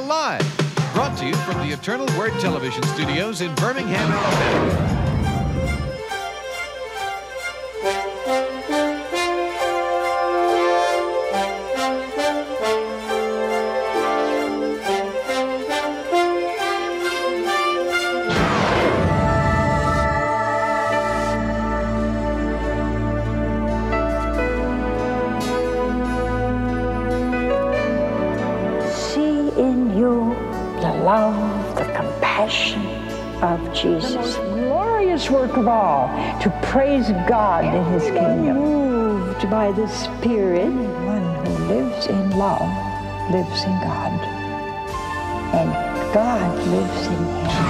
Live, brought to you from the Eternal Word Television Studios in Birmingham, Alabama. Of Jesus. The most glorious work of all, to praise God in His kingdom. Moved by the Spirit, one who lives in love lives in God, and God lives in him.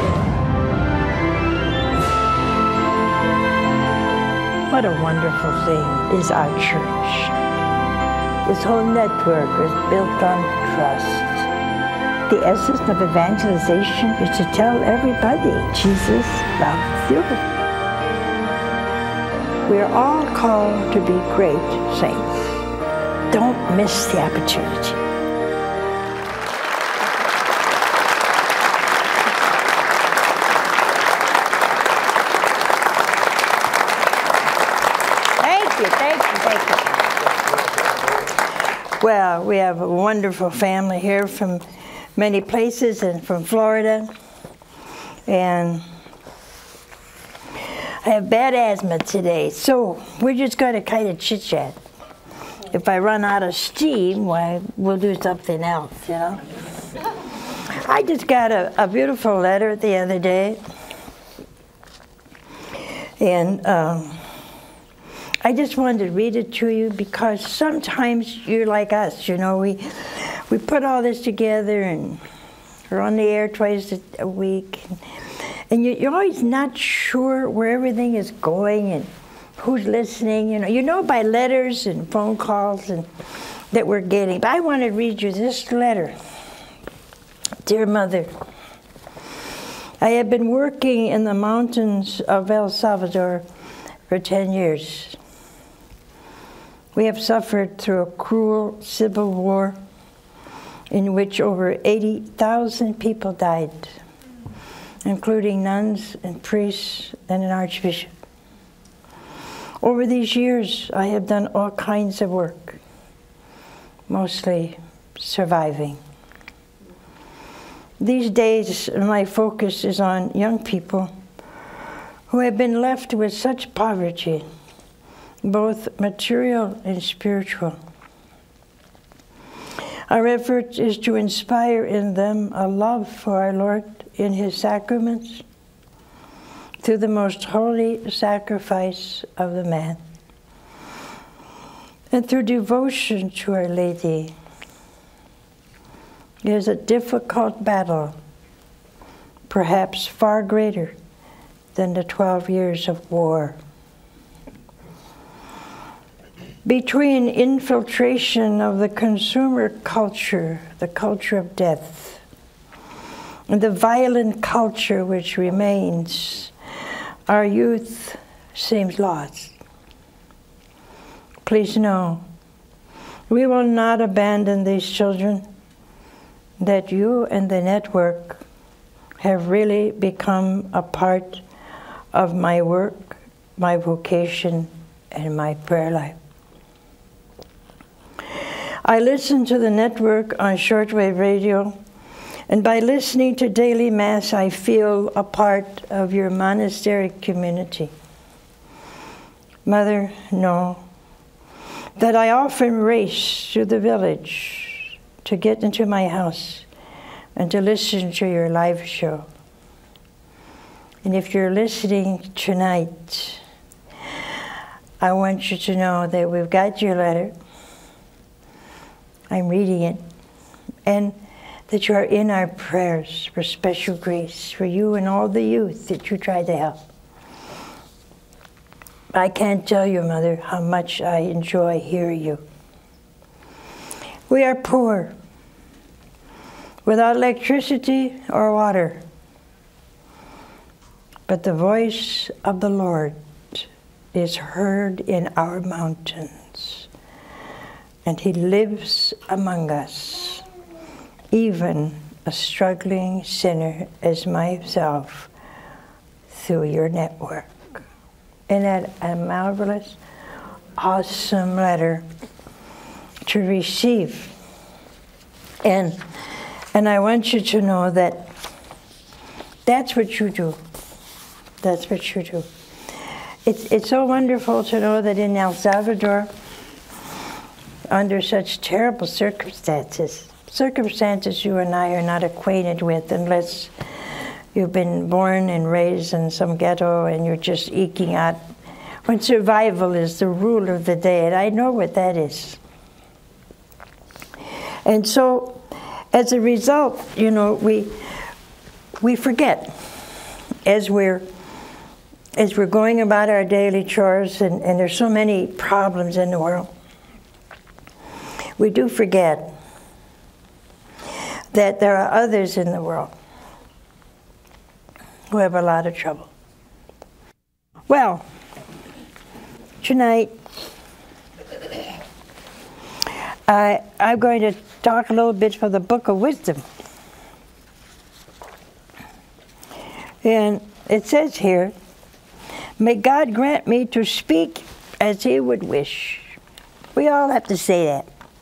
What a wonderful thing is our church. This whole network is built on trust. The essence of evangelization is to tell everybody Jesus loves you. We're all called to be great saints. Don't miss the opportunity. Thank you. Well, we have a wonderful family here from many places and from Florida, and I have bad asthma today, so we're just going to kind of chit-chat. If I run out of steam, why, we'll do something else, you know. I just got a beautiful letter the other day, and I just wanted to read it to you because sometimes you're like us, you know, we put all this together and we're on the air twice a week. And you're always not sure where everything is going and who's listening. You know by letters and phone calls and that we're getting. But I want to read you this letter. Dear Mother, I have been working in the mountains of El Salvador for 10 years. We have suffered through a cruel civil war in which over 80,000 people died, including nuns and priests and an archbishop. Over these years, I have done all kinds of work, mostly surviving. These days, my focus is on young people who have been left with such poverty, both material and spiritual. Our effort is to inspire in them a love for our Lord in His sacraments through the most holy sacrifice of the man and through devotion to Our Lady. It is a difficult battle, perhaps far greater than the 12 years of war. Between infiltration of the consumer culture, the culture of death, and the violent culture which remains, our youth seems lost. Please know, we will not abandon these children, that you and the network have really become a part of my work, my vocation, and my prayer life. I listen to the network on shortwave radio, and by listening to daily Mass, I feel a part of your monasteric community. Mother, know that I often race through the village to get into my house and to listen to your live show. And if you're listening tonight, I want you to know that we've got your letter. I'm reading it, and that you are in our prayers for special grace for you and all the youth that you try to help. I can't tell you, Mother, how much I enjoy hearing you. We are poor, without electricity or water, but the voice of the Lord is heard in our mountains. And He lives among us. even a struggling sinner as myself through your network. Isn't that a marvelous, awesome letter to receive? And I want you to know that that's what you do. That's what you do. It's so wonderful to know that in El Salvador, under such terrible circumstances you and I are not acquainted with unless you've been born and raised in some ghetto and you're just eking out, when survival is the rule of the day, and I know what that is. And so, as a result, you know, we forget as we're going about our daily chores, and there's so many problems in the world. We do forget that there are others in the world who have a lot of trouble. Well, tonight I'm going to talk a little bit from the Book of Wisdom. And it says here, may God grant me to speak as He would wish. We all have to say that.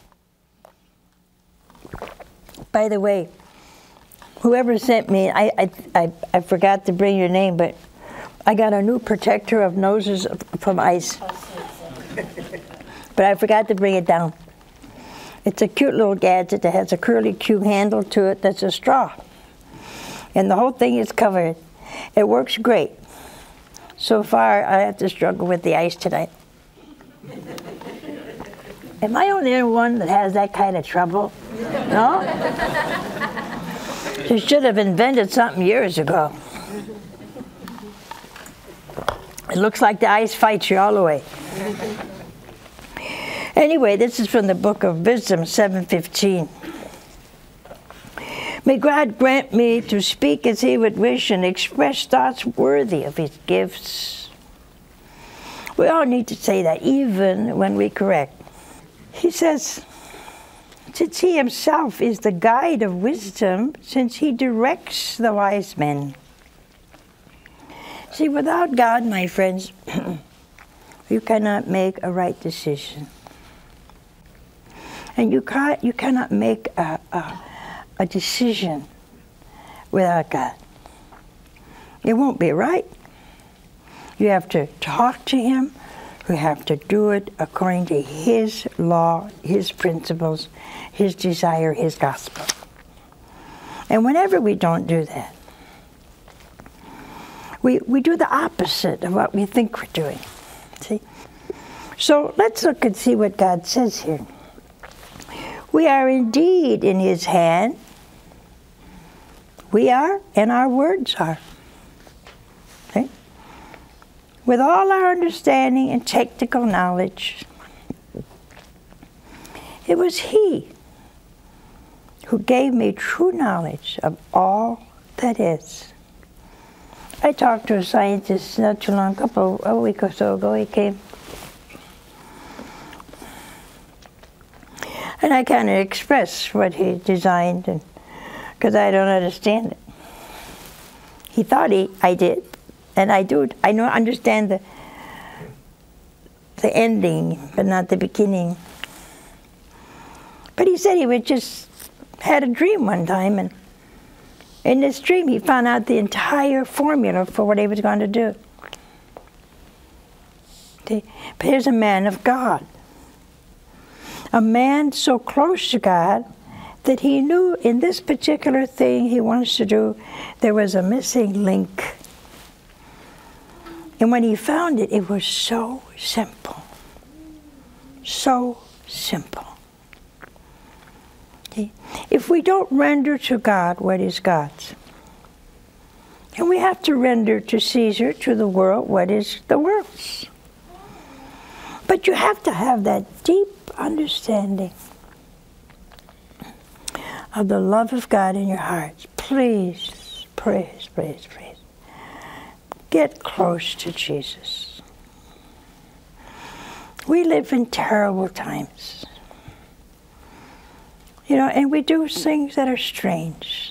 By the way, whoever sent me, I forgot to bring your name, but I got a new protector of noses from ice. But I forgot to bring it down. It's a cute little gadget that has a curly Q handle to it that's a straw. And the whole thing is covered. It works great. So far, I have to struggle with the ice tonight. Am I the only one that has that kind of trouble? No? You should have invented something years ago. It looks like the ice fights you all the way. Anyway, this is from the Book of Wisdom, 7:15. May God grant me to speak as He would wish and express thoughts worthy of His gifts. We all need to say that, even when we correct. He says, since He Himself is the guide of wisdom, since He directs the wise men. See, without God, my friends, you cannot make a right decision. And you cannot make a decision without God. It won't be right. You have to talk to Him. You have to do it according to His law, His principles, His desire, His gospel. And whenever we don't do that, we do the opposite of what we think we're doing. See? So let's look and see what God says here. We are indeed in His hand. We are, and our words are. Okay? With all our understanding and technical knowledge, it was He who gave me true knowledge of all that is. I talked to a scientist not too long, a week or so ago. He came. And I kind of expressed what he designed, and because I don't understand it. He thought I did, and I do. I understand the ending, but not the beginning. But he said he just had a dream one time, and in this dream he found out the entire formula for what he was going to do. See? But here's a man of God. A man so close to God that he knew in this particular thing he wants to do, there was a missing link. And when he found it, it was so simple. So simple. Okay? If we don't render to God what is God's, and we have to render to Caesar, to the world, what is the world's. But you have to have that deep understanding of the love of God in your hearts. Please, praise. Get close to Jesus. We live in terrible times. You know, and we do things that are strange.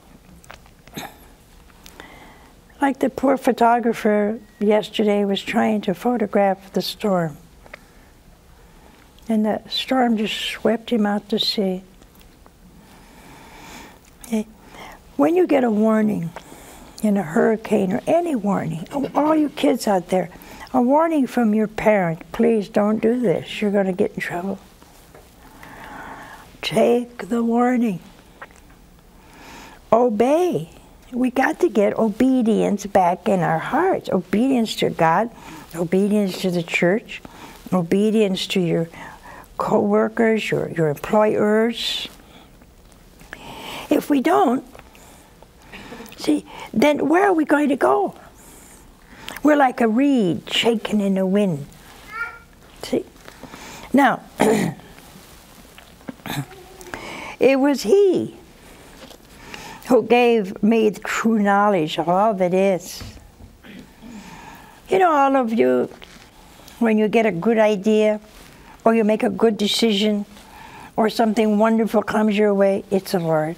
Like the poor photographer yesterday was trying to photograph the storm. And the storm just swept him out to sea. Okay. When you get a warning in a hurricane or any warning, all you kids out there, a warning from your parent, please don't do this, you're going to get in trouble. Take the warning. Obey. We got to get obedience back in our hearts. Obedience to God, obedience to the church, obedience to your co-workers, your employers. If we don't, see, then where are we going to go? We're like a reed shaken in the wind. See? Now, it was He who gave me the true knowledge of all that is. You know, all of you, when you get a good idea, or you make a good decision, or something wonderful comes your way, it's the Lord.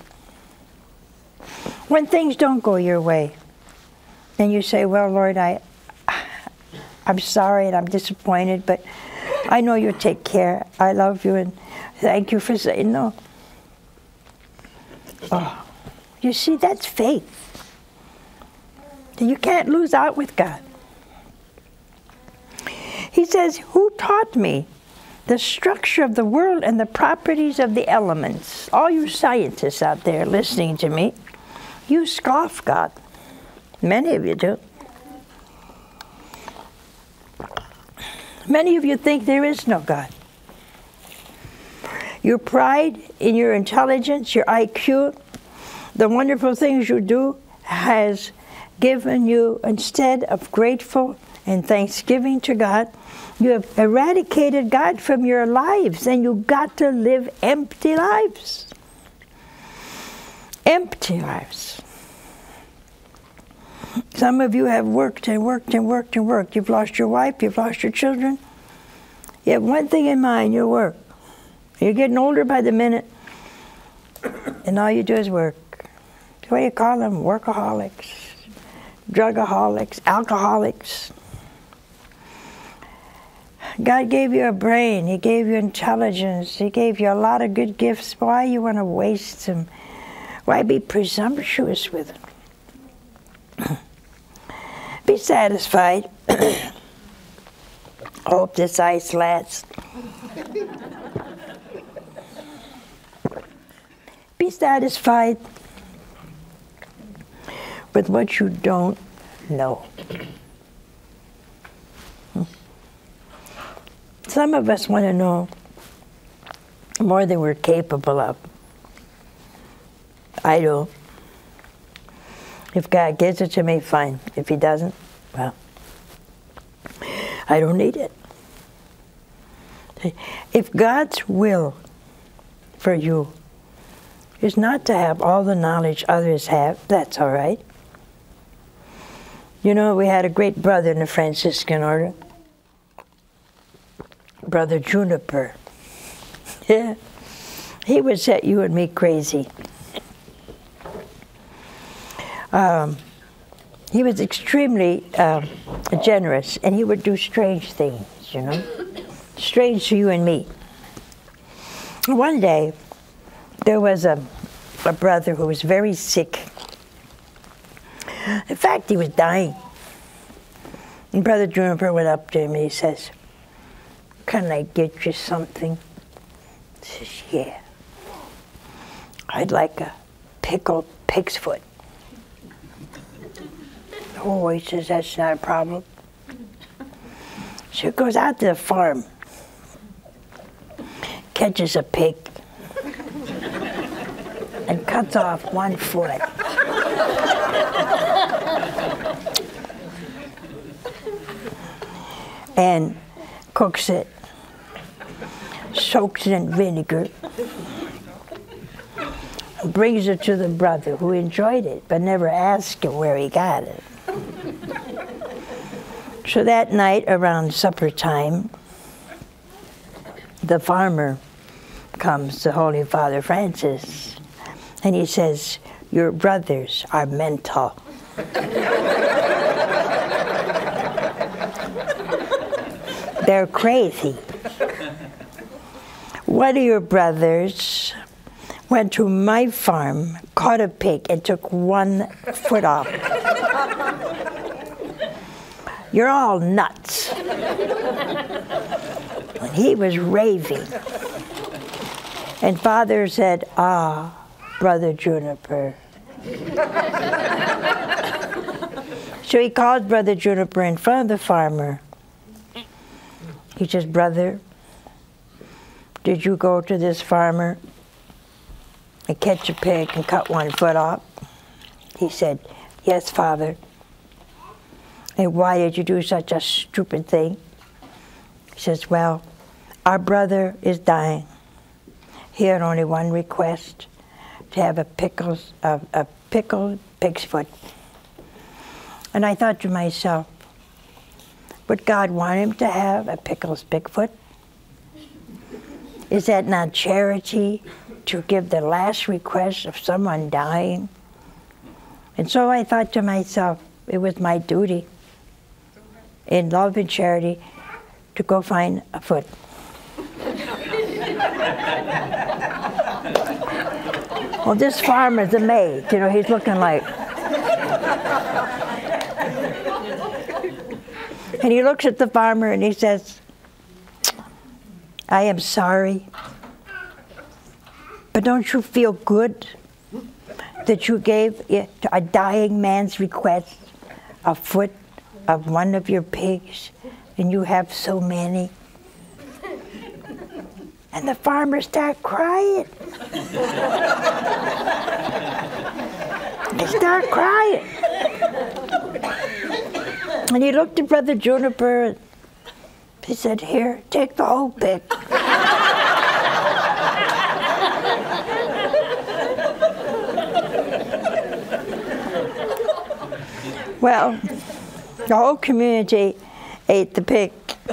When things don't go your way, then you say, well, Lord, I'm sorry and I'm disappointed, but I know you'll take care. I love you and thank you for saying no. Oh, you see, that's faith. You can't lose out with God. He says, who taught me the structure of the world and the properties of the elements? All you scientists out there listening to me, you scoff God. Many of you do. Many of you think there is no God. Your pride in your intelligence, your IQ, the wonderful things you do has given you, instead of grateful and thanksgiving to God, you have eradicated God from your lives, and you've got to live empty lives. Empty lives. Some of you have worked and worked and worked and worked. You've lost your wife, you've lost your children. You have one thing in mind, your work. You're getting older by the minute, and all you do is work. What do you call them? Workaholics, drugaholics, alcoholics. God gave you a brain. He gave you intelligence. He gave you a lot of good gifts. Why you want to waste them? Why be presumptuous with them? Be satisfied. Hope this ice lasts. Be satisfied with what you don't know. Some of us want to know more than we're capable of. I do. If God gives it to me, fine. If He doesn't, well, I don't need it. If God's will for you is not to have all the knowledge others have, that's all right. You know, we had a great brother in the Franciscan order, Brother Juniper. Yeah, he would set you and me crazy. He was extremely generous, and he would do strange things, you know, strange to you and me. One day, there was a brother who was very sick. In fact, he was dying. And Brother Juniper went up to him and he says, "Can I get you something?" He says, "Yeah. I'd like a pickled pig's foot." "Oh," he says, "that's not a problem." So he goes out to the farm, catches a pig, and cuts off one foot. And cooks it, soaks it in vinegar, brings it to the brother, who enjoyed it, but never asked him where he got it. So that night, around supper time, the farmer comes the Holy Father Francis, and he says, "Your brothers are mental." They're crazy. One of your brothers went to my farm, caught a pig, and took 1 foot off. You're all nuts. And he was raving. And Father said, "Ah, Brother Juniper." So he called Brother Juniper in front of the farmer. He says, "Brother, did you go to this farmer and catch a pig and cut 1 foot off?" He said, "Yes, Father." "And why did you do such a stupid thing?" He says, "Well, our brother is dying. He had only one request, to have a pickled pig's foot." And I thought to myself, would God want him to have a pickled pig foot? Is that not charity, to give the last request of someone dying? And so I thought to myself, it was my duty, in love and charity, to go find a foot. Well, this farmer's a maid, you know, he's looking like. And he looks at the farmer and he says, "I am sorry, but don't you feel good that you gave a dying man's request a foot of one of your pigs, and you have so many?" And the farmer started crying. He started crying. And he looked at Brother Juniper and he said, "Here, take the whole pig." Well, the whole community ate the pig.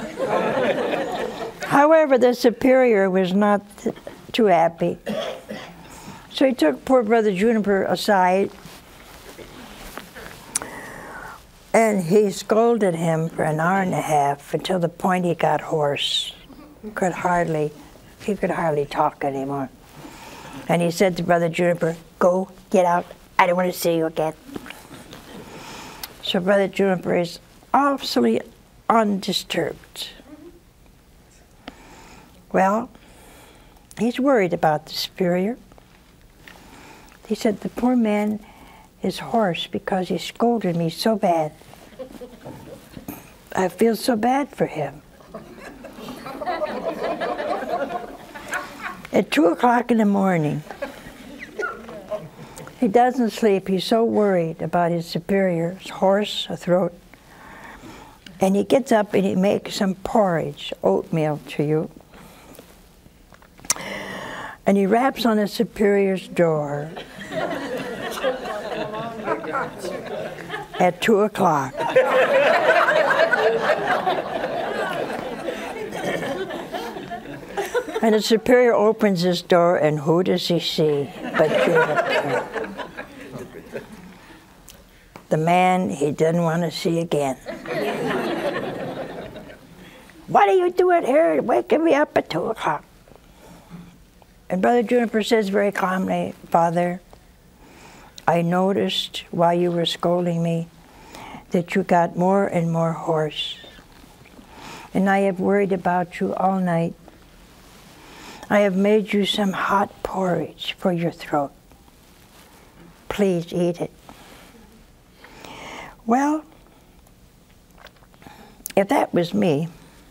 However, the superior was not too happy. So he took poor Brother Juniper aside and he scolded him for an hour and a half, until the point he got hoarse. He could hardly talk anymore. And he said to Brother Juniper, "Go, get out. I don't want to see you again." So Brother Juniper is absolutely undisturbed. Well, he's worried about the superior. He said, "The poor man is hoarse because he scolded me so bad. I feel so bad for him." At 2 o'clock in the morning, he doesn't sleep. He's so worried about his superior's hoarse throat. And he gets up and he makes some porridge, oatmeal to you. And he raps on the superior's door at 2 o'clock. And the superior opens his door, and who does he see but Juniper? The man he didn't want to see again. "What are you doing here waking me up at 2 o'clock? And Brother Juniper says very calmly, "Father, I noticed while you were scolding me that you got more and more hoarse. And I have worried about you all night. I have made you some hot porridge for your throat. Please eat it." Well, if that was me,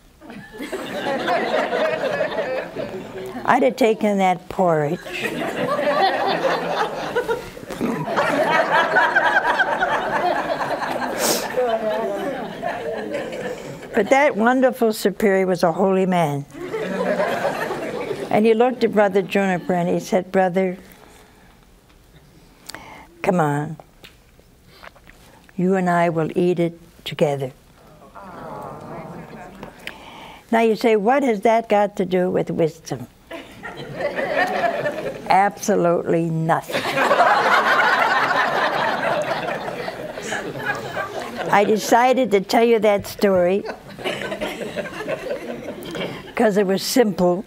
I'd have taken that porridge but that wonderful superior was a holy man. And he looked at Brother Juniper and he said, "Brother, come on. You and I will eat it together." Now you say, what has that got to do with wisdom? absolutely nothing. I decided to tell you that story because it was simple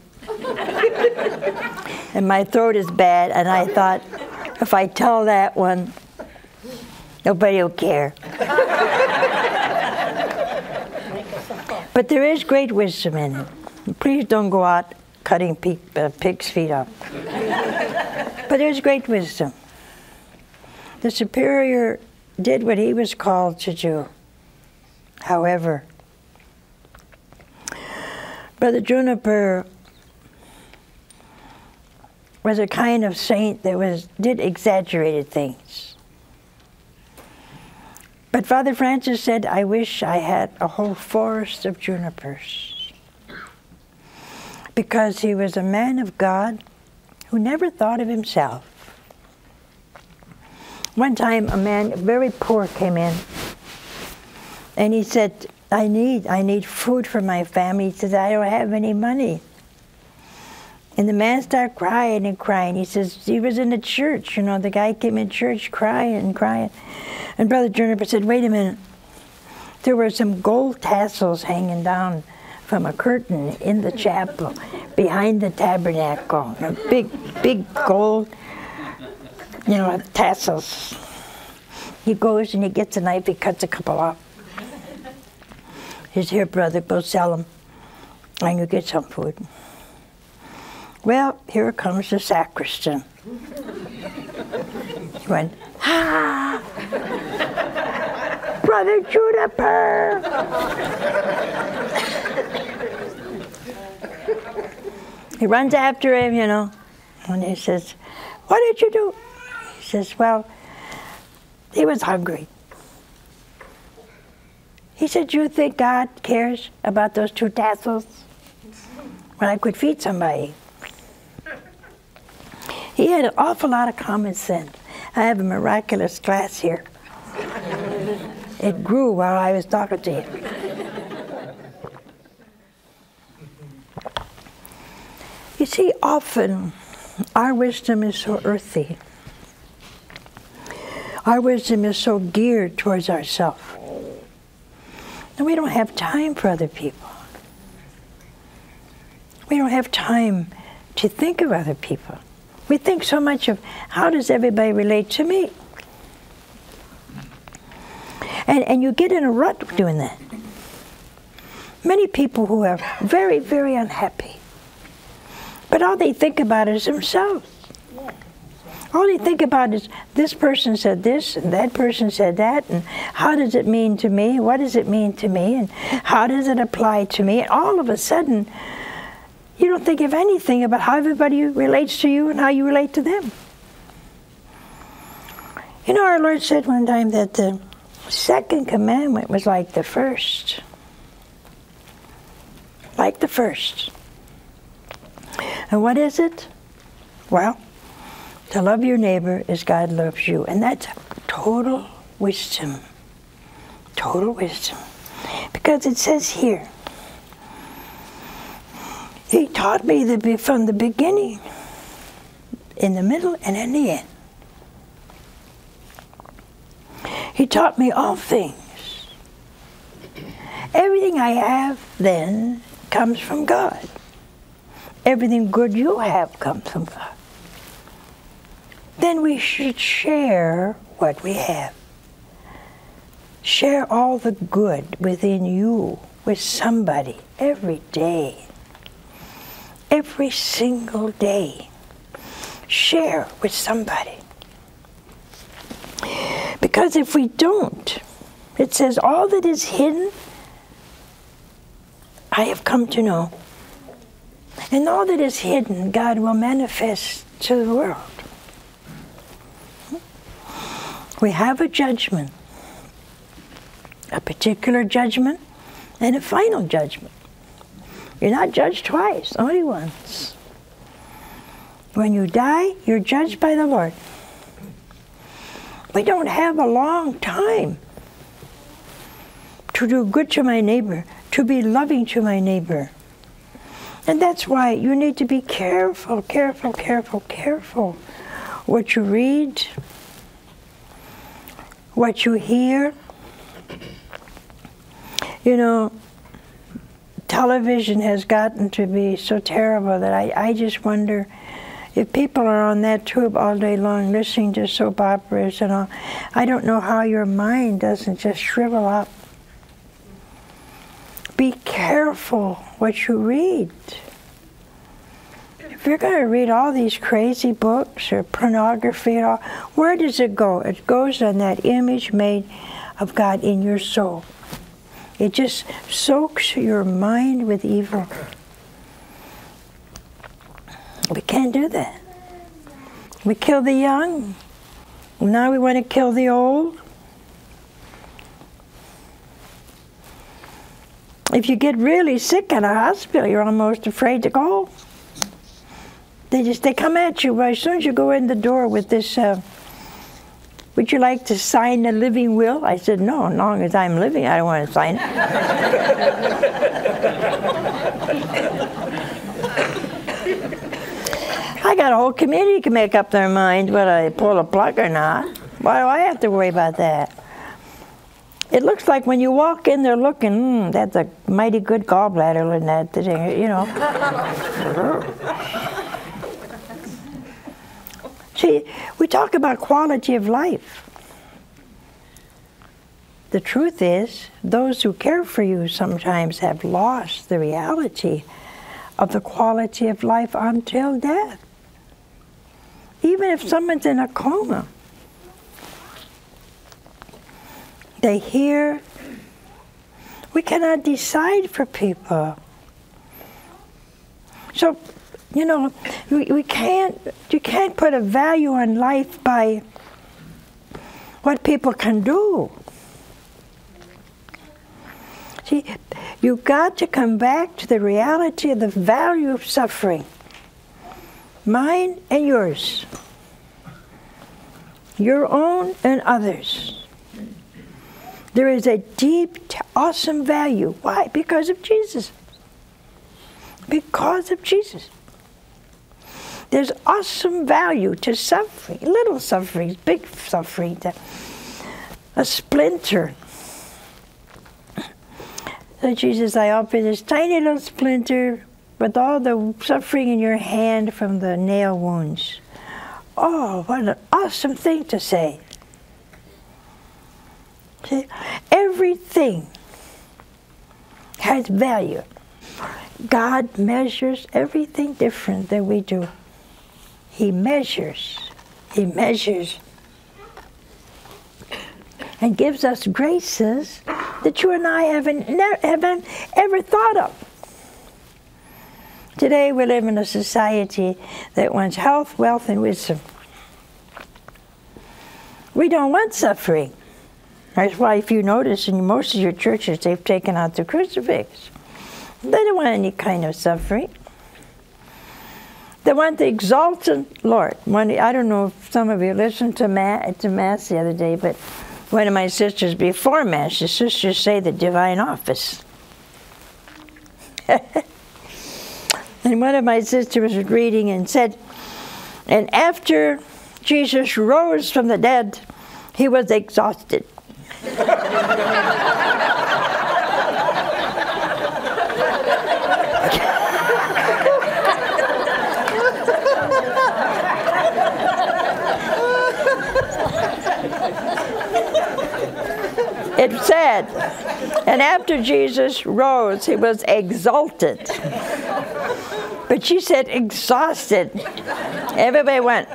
and my throat is bad, and I thought, if I tell that one, nobody will care. But there is great wisdom in it. Please don't go out cutting pigs' feet off. But there's great wisdom. The superior did what he was called to do. However, Brother Juniper was a kind of saint that did exaggerated things. But Father Francis said, I wish I had a whole forest of junipers. Because he was a man of God who never thought of himself. One time a man, very poor, came in and he said, I need food for my family. He says, I don't have any money. And the man started crying and crying. He says, he was in the church, you know, the guy came in church crying and crying. And Brother Juniper said, wait a minute. There were some gold tassels hanging down from a curtain in the chapel behind the tabernacle. A big gold, you know, tassels. He goes and he gets a knife, he cuts a couple off. He says, here, brother, go sell them, and you get some food. Well, here comes the sacristan. He went, ah! Brother Juniper! He runs after him, you know, and he says, what did you do? He says, well, he was hungry. He said, do you think God cares about those 2 tassels? When I could feed somebody. He had an awful lot of common sense. I have a miraculous glass here. It grew while I was talking to him. You see, often our wisdom is so earthy. Our wisdom is so geared towards ourselves. And we don't have time for other people. We don't have time to think of other people. We think so much of how does everybody relate to me? And you get in a rut doing that. Many people who are very, very unhappy, but all they think about is themselves. All they think about is this person said this and that person said that, and how does it mean to me? What does it mean to me? And how does it apply to me? And all of a sudden, you don't think of anything about how everybody relates to you and how you relate to them. You know, our Lord said one time that the second commandment was like the first. Like the first. And what is it? Well, to love your neighbor as God loves you. And that's total wisdom. Total wisdom. Because it says here, He taught me from the beginning, in the middle, and in the end. He taught me all things. Everything I have then comes from God. Everything good you have comes from God. Then we should share what we have. Share all the good within you with somebody every day. Every single day. Share with somebody. Because if we don't, it says, all that is hidden, I have come to know. And all that is hidden, God will manifest to the world. We have a judgment, a particular judgment, and a final judgment. You're not judged twice, only once. When you die, you're judged by the Lord. We don't have a long time to do good to my neighbor, to be loving to my neighbor. And that's why you need to be careful, careful, careful, careful. What you read, what you hear. You know, television has gotten to be so terrible that I just wonder if people are on that tube all day long listening to soap operas and all. I don't know how your mind doesn't just shrivel up. Be careful what you read. If you're going to read all these crazy books or pornography and all, where does it go? It goes on that image made of God in your soul. It just soaks your mind with evil. We can't do that. We kill the young. Now we want to kill the old. If you get really sick in a hospital, you're almost afraid to go. They come at you as soon as you go in the door with this, would you like to sign a living will? I said, no, as long as I'm living, I don't want to sign it. I got a whole committee can make up their mind whether I pull a plug or not. Why do I have to worry about that? It looks like when you walk in there looking, that's a mighty good gallbladder in that thing, you know. See, we talk about quality of life. The truth is, those who care for you sometimes have lost the reality of the quality of life until death. Even if someone's in a coma, they hear. We cannot decide for people. So, you know, you can't put a value on life by what people can do. See, you've got to come back to the reality of the value of suffering. Mine and yours. Your own and others. There is a deep, awesome value. Why? Because of Jesus. Because of Jesus. There's awesome value to suffering. Little sufferings, big suffering. A splinter. So Jesus, I offer this tiny little splinter with all the suffering in your hand from the nail wounds. Oh, what an awesome thing to say. See, everything has value. God measures everything different than we do. He measures. He measures. And gives us graces that you and I haven't ever thought of. Today we live in a society that wants health, wealth, and wisdom. We don't want suffering. That's why if you notice in most of your churches they've taken out the crucifix. They don't want any kind of suffering. They want the exalted Lord. I don't know if some of you listened to Mass the other day, but one of my sisters before Mass, the sisters say the divine office. And one of my sisters was reading and said, and after Jesus rose from the dead, he was exhausted. It said, and after Jesus rose, he was exalted. But she said exhausted. Everybody went.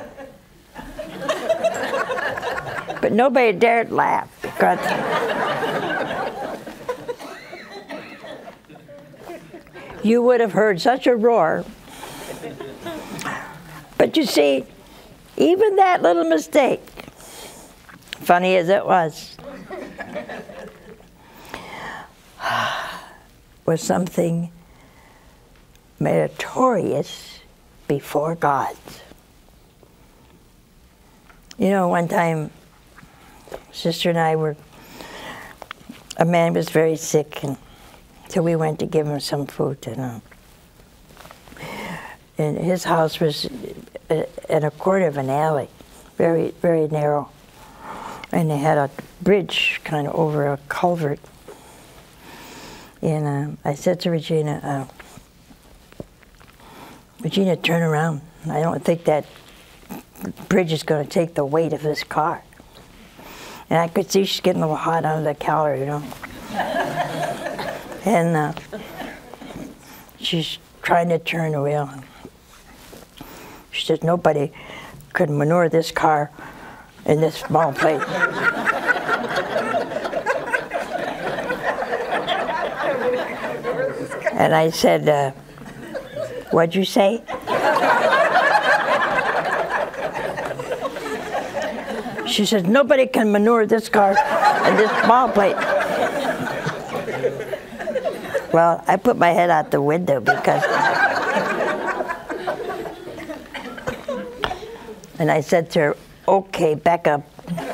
But nobody dared laugh because you would have heard such a roar. But you see, even that little mistake, funny as it was something meritorious before God. You know, one time, Sister and I a man was very sick, and so we went to give him some food, And his house was in a corner of an alley, very, very narrow. And they had a bridge kind of over a culvert. And I said to Regina, Regina, turn around. I don't think that bridge is going to take the weight of this car. And I could see she's getting a little hot under the collar, you know. And she's trying to turn the wheel. She says, nobody could maneuver this car in this small place. And I said, what'd you say? She said, nobody can maneuver this car in this small place. Well, I put my head out the window because... And I said to her, okay, back up.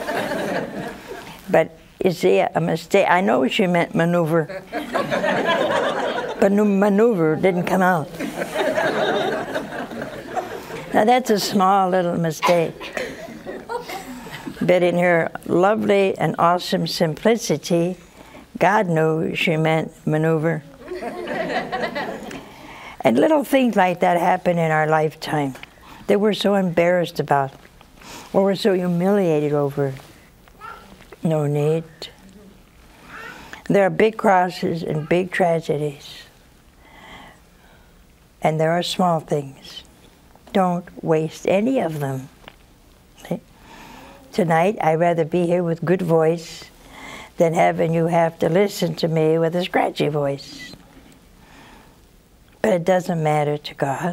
But you see, a mistake. I know she meant maneuver. But maneuver didn't come out. Now that's a small little mistake. But in her lovely and awesome simplicity, God knew she meant maneuver. And little things like that happen in our lifetime that we're so embarrassed about, or we're so humiliated over. No need. There are big crosses and big tragedies. And there are small things. Don't waste any of them. Okay? Tonight, I'd rather be here with good voice than having you have to listen to me with a scratchy voice. But it doesn't matter to God.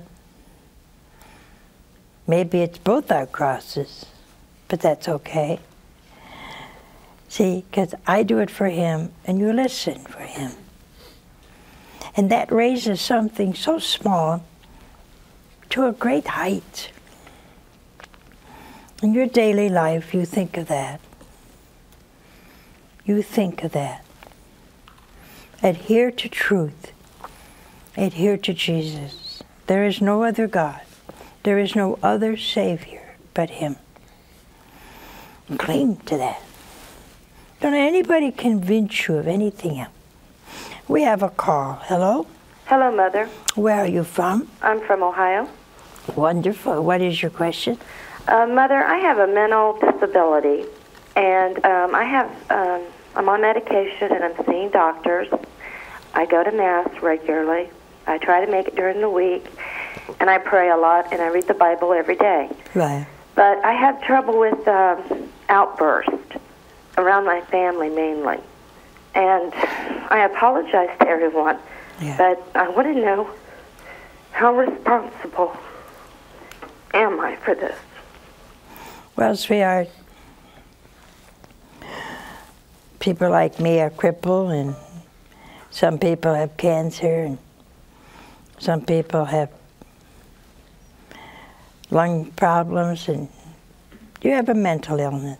Maybe it's both our crosses, but that's okay. See, because I do it for Him, and you listen for Him. And that raises something so small to a great height. In your daily life, you think of that. You think of that. Adhere to truth. Adhere to Jesus. There is no other God. There is no other Savior but Him. Cling to that. Don't let anybody convince you of anything else. We have a call. Hello? Hello, Mother. Where are you from? I'm from Ohio. Wonderful. What is your question? Mother, I have a mental disability, and I'm on medication, and I'm seeing doctors. I go to Mass regularly. I try to make it during the week, and I pray a lot, and I read the Bible every day. Right. But I have trouble with outbursts around my family mainly. And I apologize to everyone, but I want to know, how responsible am I for this? Well, sweetheart, people like me are crippled, and some people have cancer, and some people have lung problems, and you have a mental illness.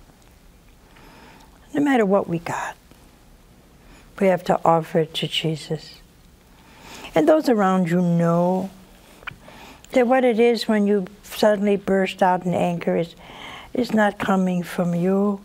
No matter what we got, we have to offer it to Jesus. And those around you know that what it is when you suddenly burst out in anger is not coming from you.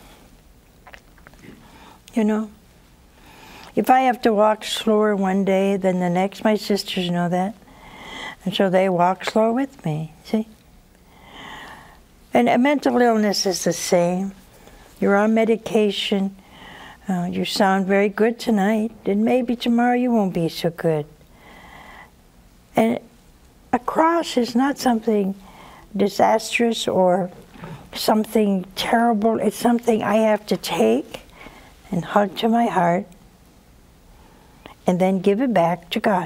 You know? If I have to walk slower one day than the next, my sisters know that. And so they walk slower with me, see? And a mental illness is the same. You're on medication. You sound very good tonight, and maybe tomorrow you won't be so good. And a cross is not something disastrous or something terrible. It's something I have to take and hug to my heart and then give it back to God.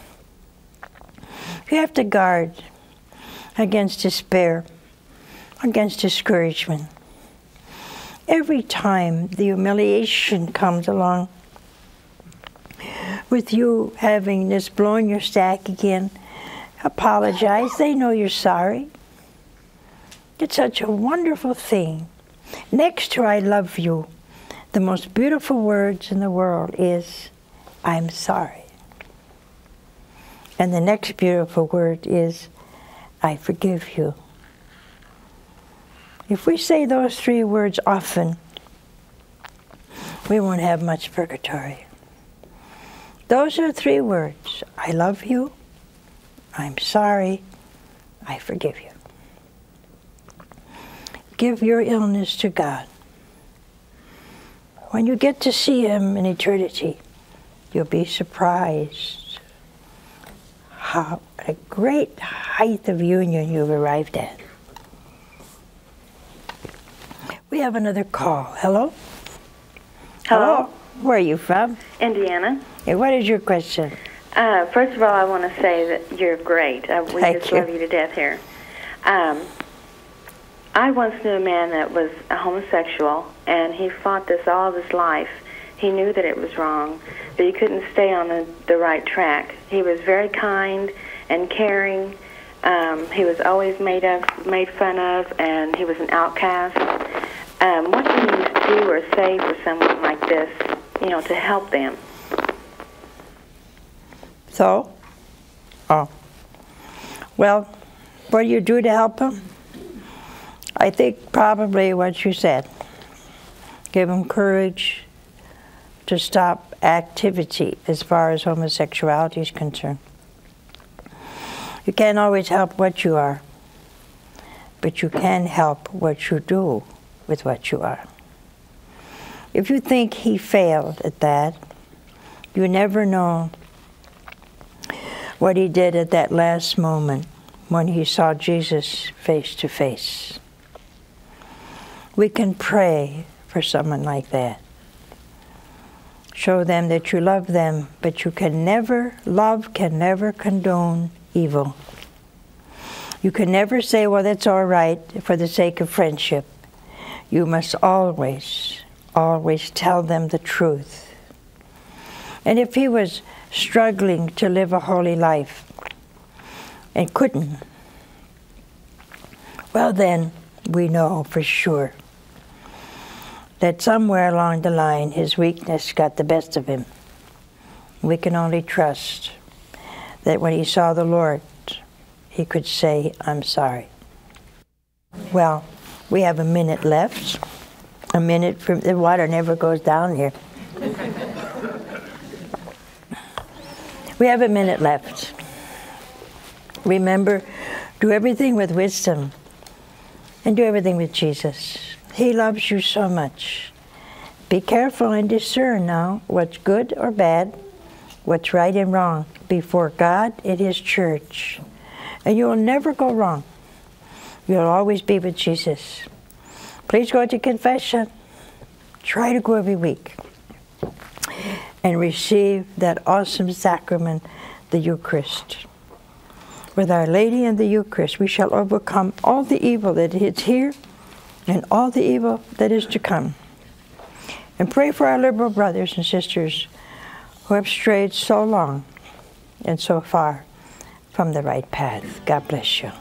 You have to guard against despair, against discouragement. Every time the humiliation comes along, with you having this blowing your stack again, apologize. They know you're sorry. It's such a wonderful thing. Next to I love you, the most beautiful words in the world is, I'm sorry. And the next beautiful word is, I forgive you. If we say those 3 words often, we won't have much purgatory. Those are 3 words. I love you, I'm sorry, I forgive you. Give your illness to God. When you get to see Him in eternity, you'll be surprised how a great height of union you've arrived at. We have another call. Hello? Hello. Where are you from? Indiana. Hey, what is your question? First of all, I want to say that you're great. We Thank just you. love you to death here. I once knew a man that was a homosexual, and he fought this all of his life. He knew that it was wrong, but he couldn't stay on the right track. He was very kind and caring. He was always made fun of, and he was an outcast. What can you do or say for someone like this, to help them? So? Oh. Well, what do you do to help him? I think probably what you said. Give him courage to stop activity as far as homosexuality is concerned. You can't always help what you are, but you can help what you do with what you are. If you think he failed at that, you never know what he did at that last moment when he saw Jesus face to face. We can pray for someone like that. Show them that you love them, but love can never condone evil. You can never say, well, that's all right for the sake of friendship. You must always, always tell them the truth. And if he was struggling to live a holy life and couldn't, well then, we know for sure that somewhere along the line his weakness got the best of him. We can only trust that when he saw the Lord, he could say, I'm sorry. Well, we have a minute left. A minute from the water never goes down here. We have a minute left. Remember, do everything with wisdom and do everything with Jesus. He loves you so much. Be careful and discern now what's good or bad, what's right and wrong before God and His church. And you'll never go wrong. You'll always be with Jesus. Please go to confession. Try to go every week. And receive that awesome sacrament, the Eucharist. With Our Lady and the Eucharist, we shall overcome all the evil that is here and all the evil that is to come. And pray for our liberal brothers and sisters who have strayed so long and so far from the right path. God bless you.